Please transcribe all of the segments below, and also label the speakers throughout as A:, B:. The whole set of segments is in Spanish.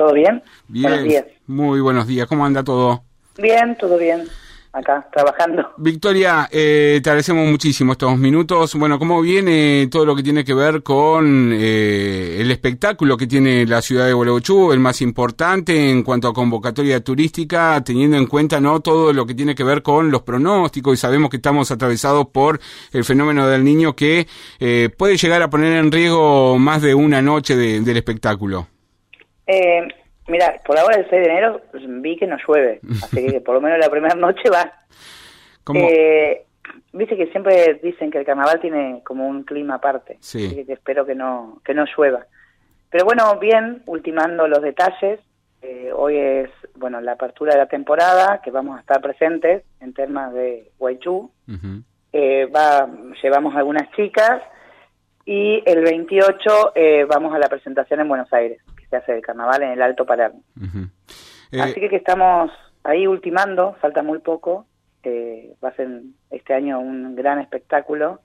A: ¿Todo bien?
B: Bien,
A: Buenos días.
B: Muy buenos días. ¿Cómo anda todo?
A: Bien, todo bien. Acá, trabajando.
B: Victoria, te agradecemos muchísimo estos minutos. Bueno, ¿cómo viene todo lo que tiene que ver con el espectáculo que tiene la ciudad de Gualeguaychú, el más importante en cuanto a convocatoria turística, teniendo en cuenta no todo lo que tiene que ver con los pronósticos, y sabemos que estamos atravesados por el fenómeno del Niño que puede llegar a poner en riesgo más de una noche del espectáculo?
A: Mira, por ahora el 6 de enero vi que no llueve, así que por lo menos la primera noche va. Viste que siempre dicen que el carnaval tiene como un clima aparte,
B: sí.
A: Así que espero que no llueva. Pero bueno, bien, ultimando los detalles, hoy es la apertura de la temporada, que vamos a estar presentes en temas de Gualeguaychú.
B: Uh-huh.
A: Llevamos algunas chicas y el 28 vamos a la presentación en Buenos Aires, que se hace el carnaval en el Alto Palermo.
B: Uh-huh.
A: Así que estamos ahí ultimando, falta muy poco, va a ser este año un gran espectáculo,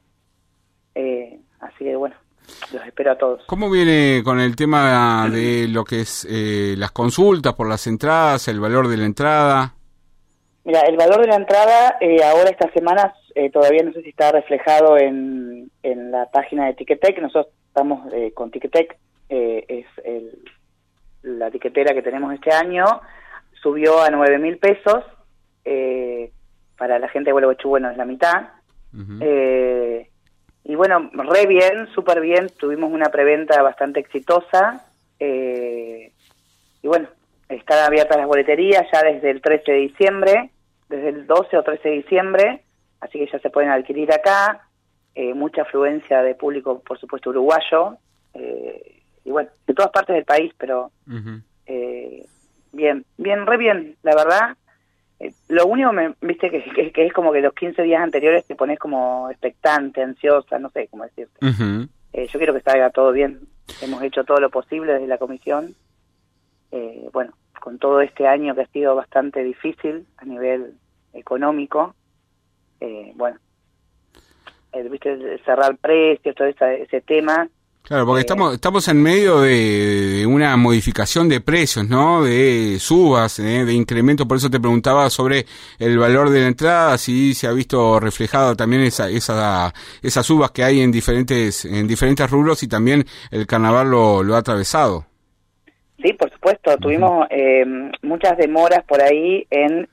A: así que bueno, los espero a todos.
B: ¿Cómo viene con el tema de lo que es las consultas por las entradas, el valor de la entrada?
A: Mira, el valor de la entrada ahora estas semanas todavía no sé si está reflejado en la página de Ticketek. Nosotros estamos con Ticketek, es la tiquetera que tenemos este año, subió a 9.000 pesos, para la gente de Gualeguaychú, bueno, es la mitad. Uh-huh. Y bueno, re bien, súper bien, tuvimos una preventa bastante exitosa, y bueno, están abiertas las boleterías ya desde el 13 de diciembre, desde el 12 o 13 de diciembre, así que ya se pueden adquirir acá, mucha afluencia de público, por supuesto, uruguayo, y bueno, de todas partes del país, pero uh-huh. Bien, re bien, la verdad. Lo único, viste, que es como que los 15 días anteriores te pones como expectante, ansiosa, no sé cómo decirte.
B: Uh-huh.
A: Yo quiero que salga todo bien, hemos hecho todo lo posible desde la comisión, bueno, con todo este año que ha sido bastante difícil a nivel económico, bueno, viste, cerrar precios, todo ese tema.
B: Claro, porque estamos en medio de una modificación de precios, ¿no? De subas, de incremento. Por eso te preguntaba sobre el valor de la entrada, si se ha visto reflejado también esas subas que hay en diferentes rubros, y también el carnaval lo ha atravesado.
A: Sí, por supuesto. Uh-huh. Tuvimos muchas demoras por ahí en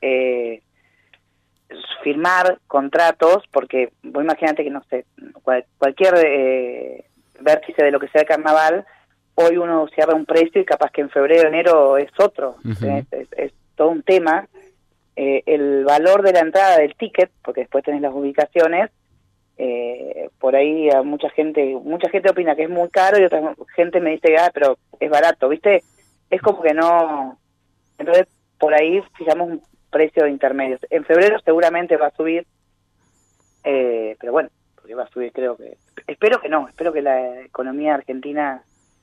A: firmar contratos, porque vos imagínate que, no sé, cualquier vértice de lo que sea el carnaval, hoy uno cierra un precio y capaz que en febrero, enero es otro. Uh-huh. Es todo un tema. El valor de la entrada del ticket, porque después tenés las ubicaciones, por ahí a mucha gente opina que es muy caro y otra gente me dice, pero es barato, ¿viste? Es como que no. Entonces, por ahí fijamos un precio intermedio. En febrero seguramente va a subir, pero bueno, porque va a subir, espero que la economía argentina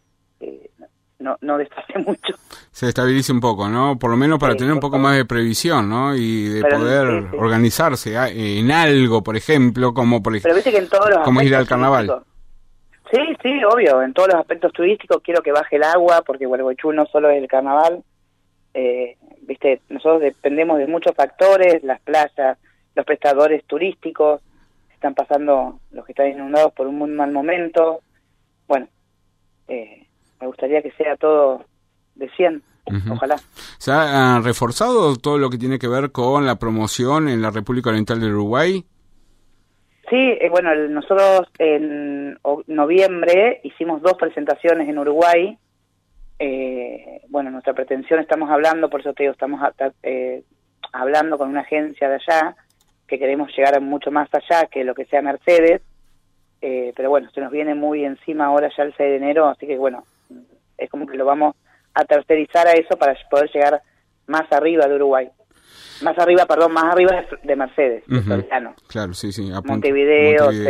A: no desfase mucho.
B: Se estabilice un poco, ¿no? Por lo menos para tener un poco más de previsión, ¿no? Y de poder organizarse en algo, por ejemplo, pero
A: viste que en todos los
B: como ir al carnaval.
A: Sí, obvio, en todos los aspectos turísticos quiero que baje el agua, porque Gualeguaychú no solo es el carnaval, viste, nosotros dependemos de muchos factores, las playas, los prestadores turísticos, están pasando, los que están inundados, por un muy mal momento. Bueno, me gustaría que sea todo de 100, uh-huh. Ojalá.
B: ¿Se ha reforzado todo lo que tiene que ver con la promoción en la República Oriental del Uruguay?
A: Sí, bueno, nosotros en noviembre hicimos 2 presentaciones en Uruguay. Bueno, nuestra pretensión, estamos hablando, por eso te digo, estamos hablando con una agencia de allá, que queremos llegar mucho más allá que lo que sea Mercedes, pero bueno, se nos viene muy encima ahora ya el 6 de enero, así que bueno, es como que lo vamos a tercerizar a eso para poder llegar más arriba de Uruguay. Más arriba de Mercedes,
B: uh-huh.
A: de Soriano.
B: Claro, sí,
A: Montevideo, etcétera.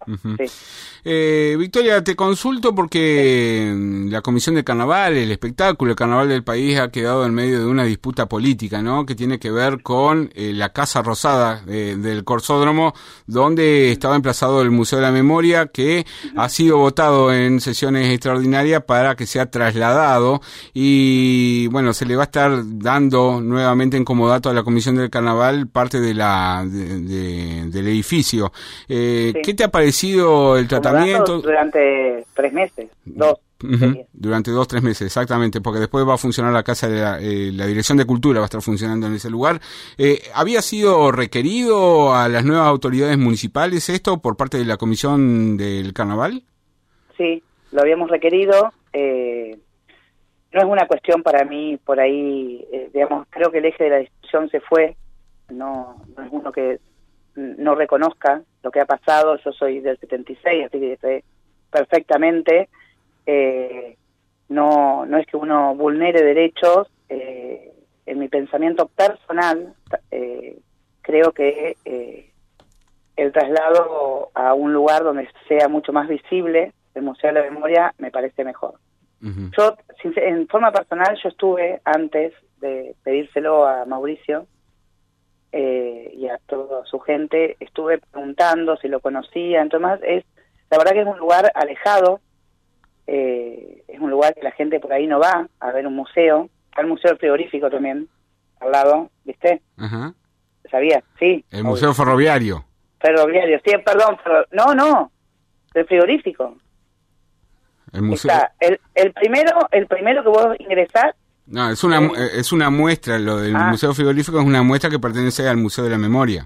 B: Uh-huh.
A: Sí.
B: Victoria, te consulto porque la Comisión de Carnaval, el espectáculo, el Carnaval del país ha quedado en medio de una disputa política, ¿no? Que tiene que ver con la Casa Rosada del Corsódromo, donde estaba emplazado el Museo de la Memoria, que ha sido votado en sesiones extraordinarias para que sea trasladado y, bueno, se le va a estar dando nuevamente en comodato a la Comisión del Carnaval parte de del edificio.
A: Sí.
B: ¿Qué te ha parecido el tratamiento?
A: Durante 3 meses, 2.
B: Uh-huh. Durante 2-3 meses, exactamente, porque después va a funcionar la Casa de la Dirección de Cultura, va a estar funcionando en ese lugar. ¿Había sido requerido a las nuevas autoridades municipales esto por parte de la Comisión del Carnaval?
A: Sí, lo habíamos requerido. No es una cuestión para mí por ahí, digamos, creo que el eje de la discusión se fue, no es uno que no reconozca lo que ha pasado. Yo soy del 76, así que sé perfectamente. No es que uno vulnere derechos. En mi pensamiento personal, creo que el traslado a un lugar donde sea mucho más visible el Museo de la Memoria me parece mejor. Uh-huh. Yo, en forma personal, yo estuve, antes de pedírselo a Mauricio y a toda su gente, estuve preguntando si lo conocía. Entonces, la verdad que es un lugar alejado, es un lugar que la gente por ahí no va a ver un museo. Está el Museo del Frigorífico también, al lado, ¿viste?
B: Uh-huh.
A: ¿Sabías? Sí.
B: El Museo Ferroviario.
A: Ferroviario, sí, perdón, no, del frigorífico.
B: El museo.
A: Está el primero que vos ingresás.
B: No, es una muestra, lo del Museo Frigorífico es una muestra que pertenece al Museo de la Memoria.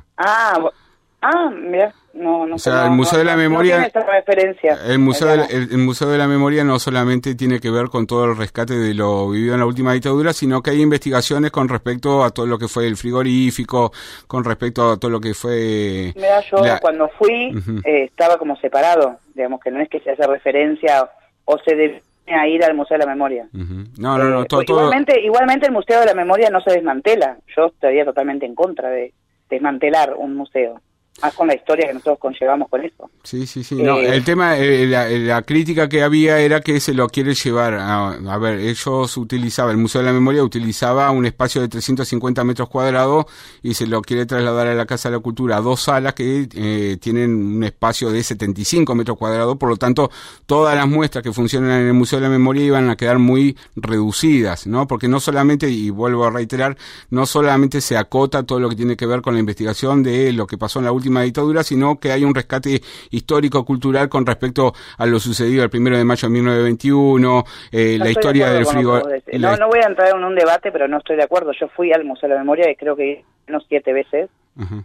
A: Mira, no.
B: O sea, el Museo de la Memoria.
A: No tiene esa referencia.
B: El Museo de la Memoria no solamente tiene que ver con todo el rescate de lo vivido en la última dictadura, sino que hay investigaciones con respecto a todo lo que fue el frigorífico, con respecto a todo lo que fue.
A: Mira, yo cuando fui estaba como separado, digamos que no es que se hace referencia o se debe a ir al Museo de la Memoria.
B: Uh-huh. No, todo.
A: Igualmente el Museo de la Memoria no se desmantela. Yo estaría totalmente en contra de desmantelar un museo, más con la historia que nosotros conllevamos con eso.
B: Sí. No, el tema, la crítica que había era que se lo quiere llevar a ver, ellos el Museo de la Memoria utilizaba un espacio de 350 metros cuadrados y se lo quiere trasladar a la Casa de la Cultura, 2 salas que tienen un espacio de 75 metros cuadrados, por lo tanto, todas las muestras que funcionan en el Museo de la Memoria iban a quedar muy reducidas, ¿no? Porque no solamente, y vuelvo a reiterar, no solamente se acota todo lo que tiene que ver con la investigación de lo que pasó en la última dictadura, sino que hay un rescate histórico-cultural con respecto a lo sucedido el 1 de mayo de 1921, la historia del frigorífico.
A: No voy a entrar en un debate, pero no estoy de acuerdo. Yo fui al Museo de la Memoria y creo que unos 7 veces. Uh-huh.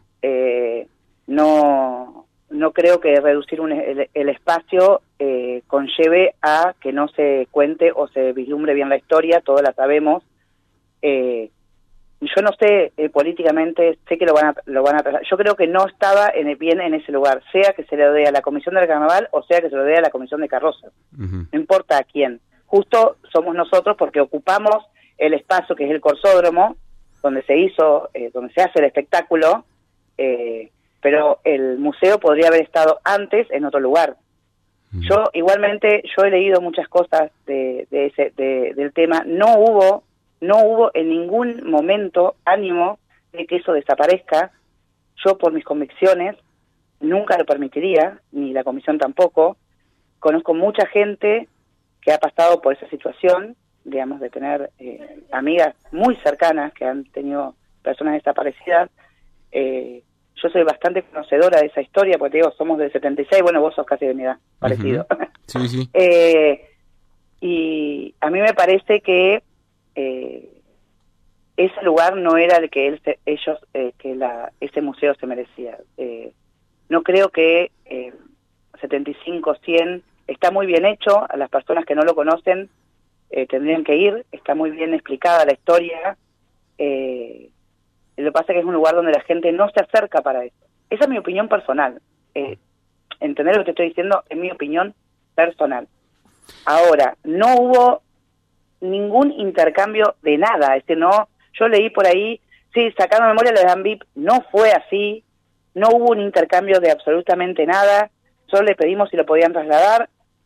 A: No creo que reducir el espacio conlleve a que no se cuente o se vislumbre bien la historia. Todos la sabemos. Yo no sé políticamente, sé que lo van a trasladar. Yo creo que no estaba bien en ese lugar, sea que se lo dé a la Comisión del Carnaval o sea que se lo dé a la Comisión de Carrozas. Uh-huh. No importa a quién. Justo somos nosotros porque ocupamos el espacio que es el Corsódromo, donde donde se hace el espectáculo, pero el museo podría haber estado antes en otro lugar. Uh-huh. Yo he leído muchas cosas del tema. No hubo en ningún momento ánimo de que eso desaparezca. Yo, por mis convicciones, nunca lo permitiría, ni la comisión tampoco. Conozco mucha gente que ha pasado por esa situación, digamos, de tener amigas muy cercanas que han tenido personas desaparecidas. Yo soy bastante conocedora de esa historia, porque te digo, somos del 76, bueno, vos sos casi de mi edad, parecido.
B: Uh-huh. Sí.
A: Y a mí me parece que ese lugar no era el que ese museo se merecía. No creo que 75, 100 está muy bien hecho. A las personas que no lo conocen tendrían que ir. Está muy bien explicada la historia. Lo que pasa es que es un lugar donde la gente no se acerca para eso. Esa es mi opinión personal. Entender lo que te estoy diciendo es mi opinión personal. Ahora, no hubo ningún intercambio de nada. Yo leí por ahí, sí, sacando memoria le dan VIP. No fue así. No hubo un intercambio de absolutamente nada. Nosotros le pedimos si lo podían trasladar,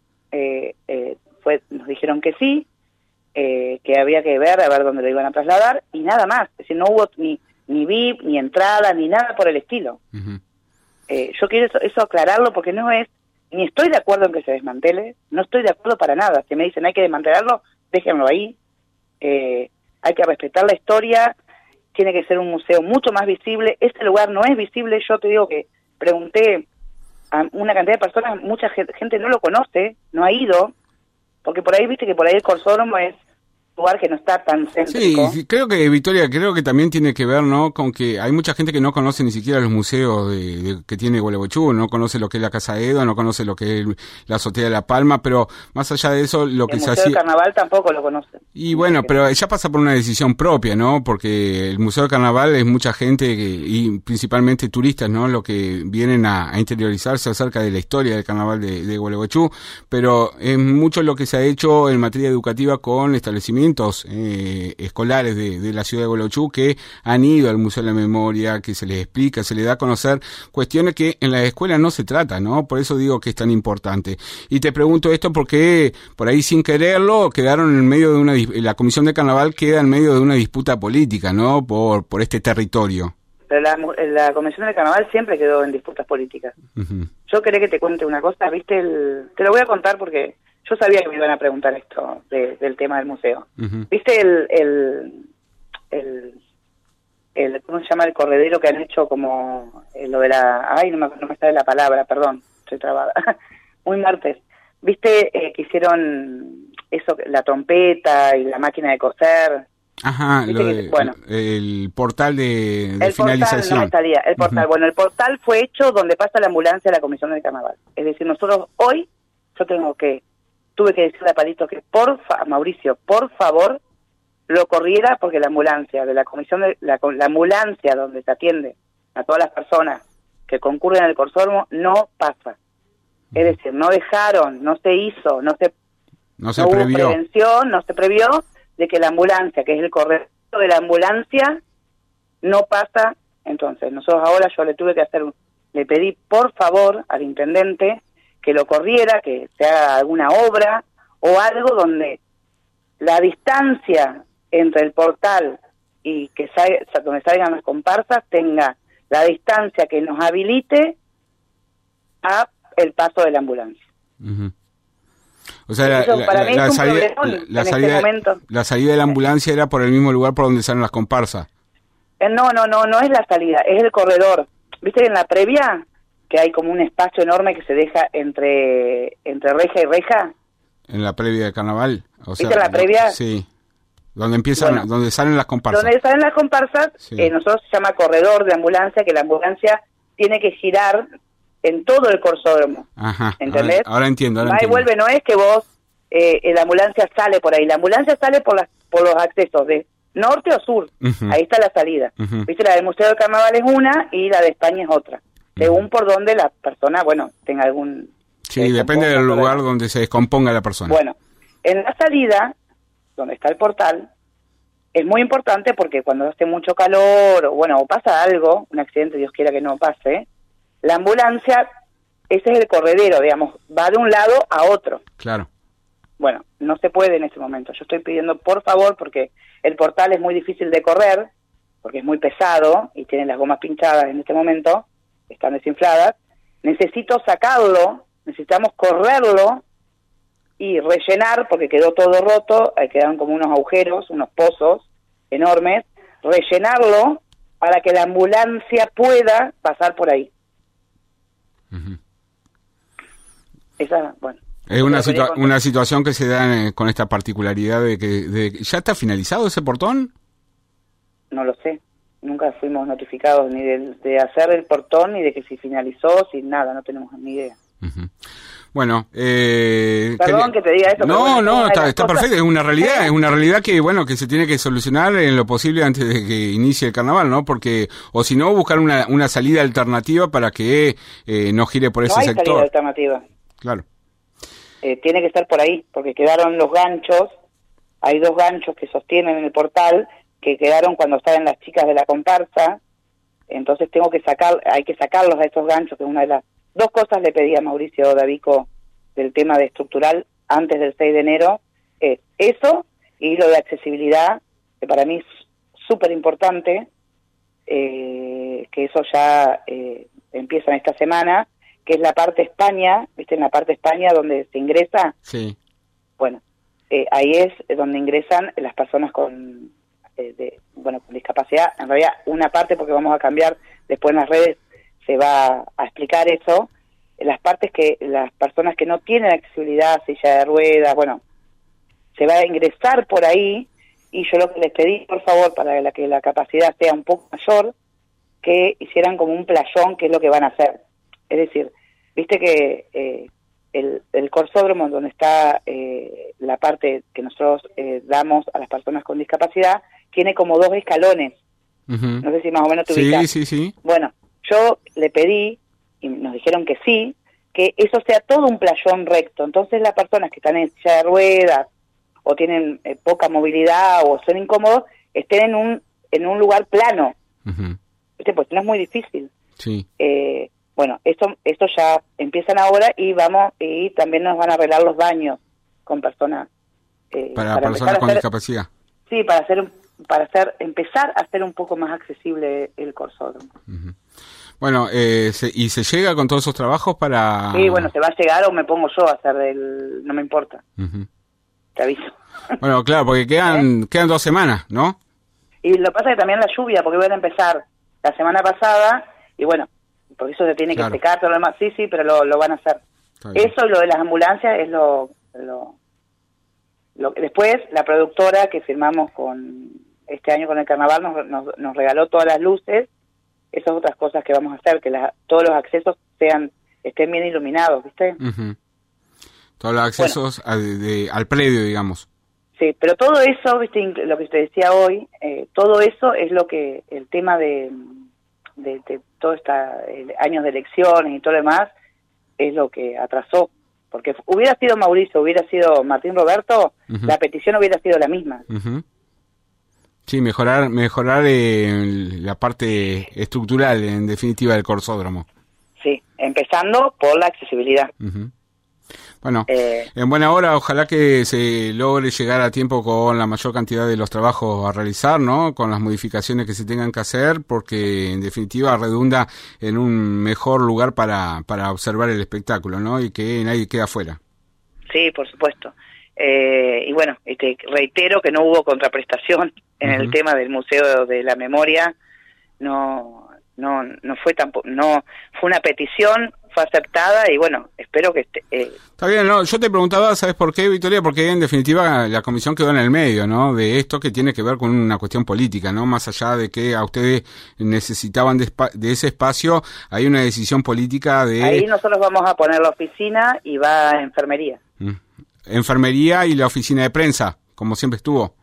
A: nos dijeron que sí, que había que ver a ver dónde lo iban a trasladar, y nada más. Es decir, no hubo ni VIP, ni entrada, ni nada por el estilo.
B: Uh-huh.
A: Yo quiero eso aclararlo, porque no es, ni estoy de acuerdo en que se desmantele, no estoy de acuerdo para nada. Si me dicen hay que desmantelarlo, déjenlo ahí. Hay que respetar la historia, tiene que ser un museo mucho más visible. Este lugar no es visible. Yo te digo que pregunté a una cantidad de personas, mucha gente no lo conoce, no ha ido, porque por ahí, viste que por ahí el Corsódromo es un lugar que no está tan céntrico.
B: Sí, creo que, Victoria, creo que también tiene que ver, ¿no?, con que hay mucha gente que no conoce ni siquiera los museos que tiene Gualeguaychú, no conoce lo que es la Casa de Edo, no conoce lo que es la Azotea de La Palma, pero más allá de eso, lo que se hacía...
A: El Museo del Carnaval tampoco lo conoce.
B: Y bueno, pero ya pasa por una decisión propia, ¿no?, porque el Museo del Carnaval es mucha gente y principalmente turistas, ¿no?, lo que vienen a interiorizarse acerca de la historia del Carnaval de Gualeguaychú, pero es mucho lo que se ha hecho en materia educativa con establecimientos escolares de la ciudad de Gualeguaychú que han ido al Museo de la Memoria, que se les explica, se les da a conocer cuestiones que en la escuela no se trata, ¿no? Por eso digo que es tan importante. Y te pregunto esto porque por ahí sin quererlo quedaron en medio de la Comisión de Carnaval queda en medio de una disputa política, ¿no? Por este territorio.
A: Pero la Comisión de Carnaval siempre quedó en disputas políticas. Uh-huh. Yo quería que te cuente una cosa, ¿viste? Te lo voy a contar porque yo sabía que me iban a preguntar esto del tema del museo. Uh-huh. ¿Viste ¿cómo se llama? El corredero que han hecho como lo de la... Ay, no me sale la palabra, perdón, estoy trabada. Muy martes. ¿Viste que hicieron eso, la trompeta y la máquina de coser?
B: Ajá, el portal de finalización.
A: Portal, no me salía, el portal. Uh-huh. Bueno, el portal fue hecho donde pasa la ambulancia de la Comisión de Carnaval. Es decir, nosotros hoy, tuve que decirle a Palito que Mauricio, por favor, lo corriera porque la ambulancia de la Comisión de la ambulancia donde se atiende a todas las personas que concurren al Corsódromo no pasa. Es decir, no dejaron, no se hizo, no hubo prevención, no se previó de que la ambulancia, que es el corredor de la ambulancia, no pasa. Entonces, nosotros ahora yo le pedí por favor al intendente que lo corriera, que se haga alguna obra o algo donde la distancia entre el portal y donde salgan las comparsas tenga la distancia que nos habilite a el paso de la ambulancia.
B: Uh-huh. O sea, la salida de la ambulancia era por el mismo lugar por donde salen las comparsas.
A: No es la salida, es el corredor. ¿Viste que en la previa que hay como un espacio enorme que se deja entre reja y reja?
B: En la previa de carnaval.
A: ¿Viste en la previa?
B: Sí. Donde salen las comparsas.
A: Donde salen las comparsas, sí. Nosotros se llama corredor de ambulancia, que la ambulancia tiene que girar en todo el Corsódromo. Ajá. ¿Entendés?
B: Ahora entiendo.
A: Va y vuelve, no es que vos, la ambulancia sale por ahí. La ambulancia sale por los accesos de norte o sur. Uh-huh. Ahí está la salida. Uh-huh. ¿Viste? La del Museo del Carnaval es una y la de España es otra. Según por donde la persona, tenga algún...
B: Sí, depende del lugar donde se descomponga la persona.
A: Bueno, en la salida, donde está el portal, es muy importante porque cuando hace mucho calor, o pasa algo, un accidente, Dios quiera que no pase, la ambulancia, ese es el corredero, digamos, va de un lado a otro.
B: Claro.
A: Bueno, no se puede en ese momento. Yo estoy pidiendo, por favor, porque el portal es muy difícil de correr, porque es muy pesado y tiene las gomas pinchadas en este momento, están desinfladas. Necesito sacarlo, necesitamos correrlo y rellenar, porque quedó todo roto, quedaron como unos agujeros, unos pozos enormes, rellenarlo para que la ambulancia pueda pasar por ahí.
B: Uh-huh.
A: Esa,
B: es una situación que se da con esta particularidad de que ¿ya está finalizado ese portón?
A: No lo sé. Nunca fuimos notificados ni de hacer el portón, ni de que si finalizó, sin nada, no tenemos ni idea.
B: Uh-huh. Bueno,
A: perdón que te diga eso.
B: No, está perfecto, es una realidad que se tiene que solucionar en lo posible antes de que inicie el carnaval, ¿no? Porque, o si no, buscar una salida alternativa para que no gire por ese sector.
A: No hay salida alternativa.
B: Claro.
A: Tiene que estar por ahí, porque quedaron los ganchos, hay 2 ganchos que sostienen el portal, que quedaron cuando estaban las chicas de la comparsa, entonces hay que sacarlos a esos ganchos, que es una de las 2 cosas le pedí a Mauricio Davico del tema de estructural antes del 6 de enero, eso y lo de accesibilidad, que para mí es súper importante, que eso ya empieza en esta semana, que es la parte España, ¿viste? En la parte España donde se ingresa,
B: Sí.
A: bueno, ahí es donde ingresan las personas con con discapacidad. En realidad, una parte, porque vamos a cambiar, después en las redes se va a explicar eso, las partes que las personas que no tienen accesibilidad, silla de ruedas, bueno, se va a ingresar por ahí, y yo lo que les pedí, por favor, para que la capacidad sea un poco mayor, que hicieran como un playón, que es lo que van a hacer. Es decir, viste que el corsódromo, donde está la parte que nosotros damos a las personas con discapacidad, tiene como 2 escalones.
B: Uh-huh.
A: No sé si más o menos te ubicas.
B: Sí.
A: Bueno, yo le pedí, y nos dijeron que sí, que eso sea todo un playón recto. Entonces las personas que están en silla de ruedas, o tienen poca movilidad, o son incómodos, estén en un lugar plano.
B: Uh-huh.
A: Pues no es muy difícil.
B: Sí.
A: Bueno, esto ya empiezan ahora, y también nos van a arreglar los baños con personas
B: para personas con discapacidad.
A: Sí, para empezar a hacer un poco más accesible el corsódromo.
B: Uh-huh. Bueno, ¿y se llega con todos esos trabajos para...?
A: Sí, bueno, se va a llegar, o me pongo yo a hacer no me importa.
B: Uh-huh.
A: Te aviso.
B: Bueno, claro, porque quedan 2 semanas, ¿no?
A: Y lo que pasa es que también la lluvia, porque van a empezar la semana pasada, y bueno, por eso se tiene que secar todo lo demás. Sí, pero lo van a hacer. Eso y lo de las ambulancias es lo después, la productora que firmamos este año con el carnaval nos regaló todas las luces. Esas otras cosas que vamos a hacer, que todos los accesos estén bien iluminados, ¿viste?
B: Uh-huh. Todos los accesos al predio, digamos.
A: Sí, pero todo eso, ¿viste? Lo que te decía hoy, todo eso es lo que el tema de todo años de elecciones y todo lo demás, es lo que atrasó. Porque hubiera sido Mauricio, hubiera sido Martín Roberto, uh-huh, la petición hubiera sido la misma.
B: Uh-huh. Sí, mejorar la parte estructural, en definitiva, del corsódromo.
A: Sí, empezando por la accesibilidad.
B: Uh-huh. Bueno, en buena hora, ojalá que se logre llegar a tiempo con la mayor cantidad de los trabajos a realizar, ¿no? Con las modificaciones que se tengan que hacer, porque en definitiva redunda en un mejor lugar para observar el espectáculo, ¿no? Y que nadie quede afuera.
A: Sí, por supuesto. Y bueno, reitero que no hubo contraprestación en el tema del Museo de la Memoria. No fue tampoco, no fue una petición, fue aceptada, y bueno, espero que
B: Está bien, no, yo te preguntaba, ¿sabes por qué, Victoria? Porque en definitiva la comisión quedó en el medio, ¿no? De esto que tiene que ver con una cuestión política, ¿no? Más allá de que a ustedes necesitaban de ese espacio, hay una decisión política de...
A: Ahí nosotros vamos a poner la oficina y va a enfermería.
B: Enfermería y la oficina de prensa, como siempre estuvo.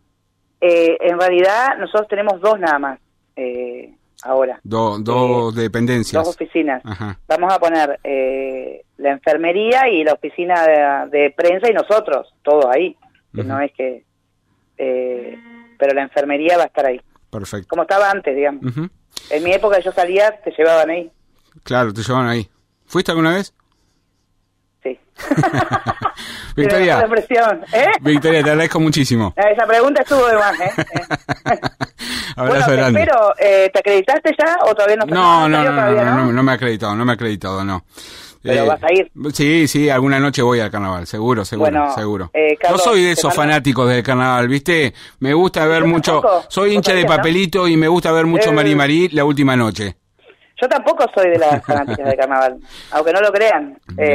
A: En realidad nosotros tenemos 2 nada más. Ahora.
B: Dos dependencias.
A: 2 oficinas.
B: Ajá.
A: Vamos a poner la enfermería y la oficina de prensa, y nosotros, todo ahí. Uh-huh. No es que... pero la enfermería va a estar ahí.
B: Perfecto.
A: Como estaba antes, digamos.
B: Uh-huh.
A: En mi época yo salía, te llevaban ahí.
B: Claro, te llevaban ahí. ¿Fuiste alguna vez?
A: Sí.
B: Victoria, Victoria, te agradezco muchísimo.
A: Esa pregunta estuvo de más,
B: Abrazo grande.
A: Pero, ¿te acreditaste ya o todavía no?
B: No me he acreditado, no.
A: Pero vas a ir.
B: Sí, alguna noche voy al carnaval, seguro.
A: Bueno,
B: seguro.
A: Carlos,
B: yo soy de esos fanáticos del carnaval, ¿viste? Me gusta ver mucho, soy hincha de Papelito, ¿no? Y me gusta ver mucho Marí la última noche.
A: Yo tampoco soy de las fanáticas del carnaval, aunque no lo crean.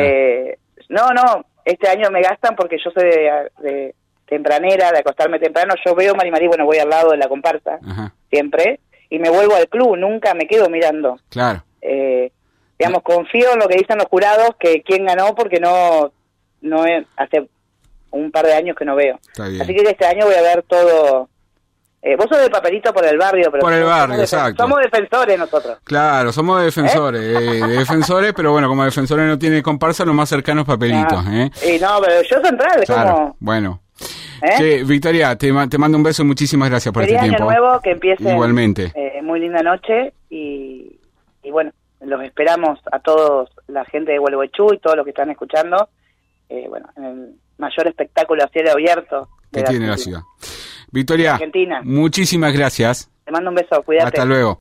A: No, este año me gastan porque yo soy de tempranera, de acostarme temprano. Yo veo Marí, bueno, voy al lado de la comparsa, ajá, siempre, y me vuelvo al club, nunca me quedo mirando.
B: Claro.
A: Digamos, confío en lo que dicen los jurados, que quién ganó, porque no hace un par de años que no veo. Así que este año voy a ver todo. Vos sos de Papelito por el barrio, pero...
B: Por el barrio, exacto.
A: Somos defensores nosotros.
B: Claro, somos defensores, de defensores, pero bueno, como defensores no tiene comparsa, lo más cercano es Papelito.
A: Y no, pero yo central,
B: claro,
A: ¿cómo?
B: Bueno. Che, Victoria, te mando un beso y muchísimas gracias por
A: Feliz
B: este tiempo.
A: Año nuevo, que empiece.
B: Igualmente.
A: Muy linda noche, y bueno, los esperamos a todos, la gente de Gualeguaychú y todos los que están escuchando, bueno, en el mayor espectáculo a cielo abierto
B: que tiene la ciudad. Victoria,
A: Argentina.
B: Muchísimas gracias.
A: Te mando un beso, cuídate.
B: Hasta luego.